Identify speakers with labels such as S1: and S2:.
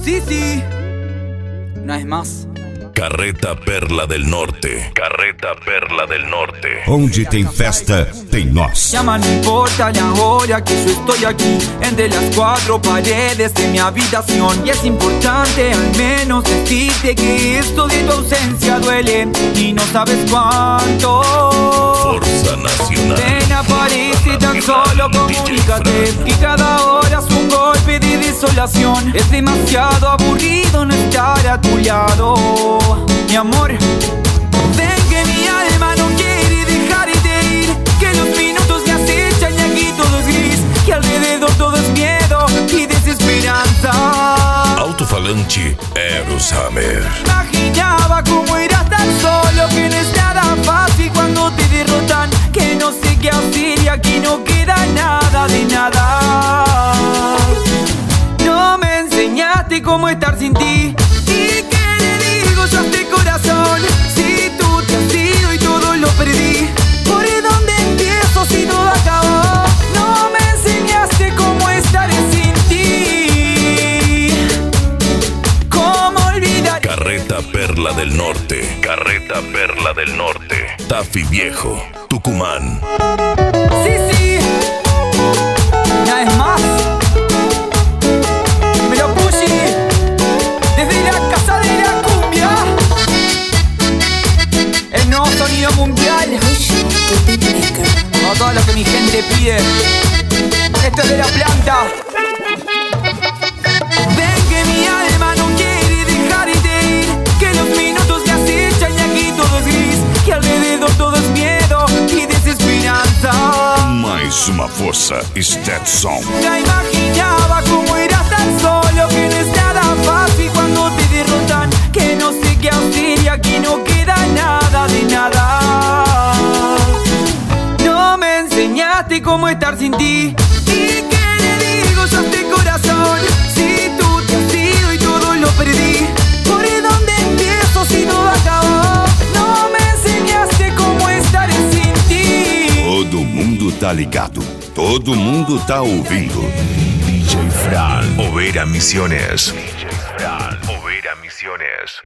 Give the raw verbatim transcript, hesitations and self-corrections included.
S1: Sí, sí. Una vez más.
S2: Carreta Perla del Norte. Carreta Perla del Norte.
S3: Onde tem festa, tem nós.
S1: Llama, no importa la hora que yo estoy aquí, entre las cuatro paredes de mi habitación. Y es importante al menos decirte que esto de tu ausencia duele y no sabes cuánto.
S2: Fuerza Nacional.
S1: Ven, aparece tan solo, comunícate. Que cada hora es un golpe de desolación. Es demasiado aburrido no estar a tu lado. Mi amor, ven que mi alma no quiere dejarte ir, que los minutos me acechan y aquí todo es gris, que alrededor todo es miedo y desesperanza.
S2: Alto-falante Eros Hammer.
S1: Imaginaba cómo eras tan solo, que no es nada fácil cuando te derrotan, que no sé qué hacer y aquí no queda nada de nada. No me enseñaste cómo estar sin ti. ¿Y qué le digo yo a este corazón? Si tú te has ido y todo lo perdí, ¿por dónde empiezo si todo acabó? No me enseñaste cómo estar sin ti. ¿Cómo olvidar?
S2: Carreta Perla del Norte. Carreta Perla del Norte. Tafi Viejo, Tucumán.
S1: Sí, sí. Una vez más. Me lo puse desde la casa de la cumbia. El nuevo sonido mundial. Como todo lo que mi gente pide. Esto es de la planta. Ven que mi alma no quiere dejarte ir, que los minutos me acechan y aquí todo es gris, que alrededor todo es miedo y desesperanza.
S3: Mais uma força Stetson.
S1: Ya imaginaba cómo eras tan solo, que no es nada fácil cuando te derrotan, que no sé qué hacer y aquí no queda nada de nada. No me enseñaste cómo estar sin ti. ¿Y qué le digo yo a este corazón? Si tú te has ido y todo lo perdí, ¿por dónde empiezo si todo acabó? No me enseñaste cómo estar sin ti.
S3: Todo mundo tá ligado. Todo mundo tá ouvindo.
S4: D J Fran, Overa Misiones. D J Fran, Overa Misiones.